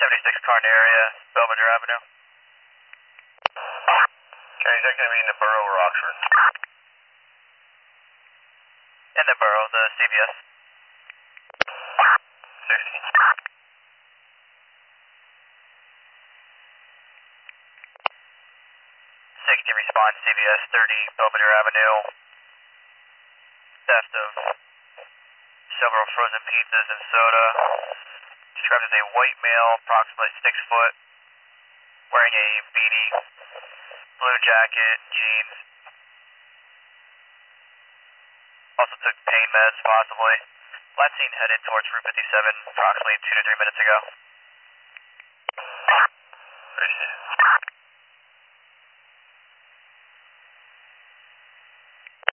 76 Carnaria, Belvedere Avenue. Okay, is that going to be in the borough or Oxford? In the borough, the CVS. 60. 60 response, CVS 30 Belvedere Avenue. Theft of several frozen pizzas and soda. Described as a white male, approximately 6 foot, wearing a beanie, blue jacket, jeans. Also took pain meds, possibly. Last seen headed towards Route 57, approximately 2 to 3 minutes ago. Appreciate it.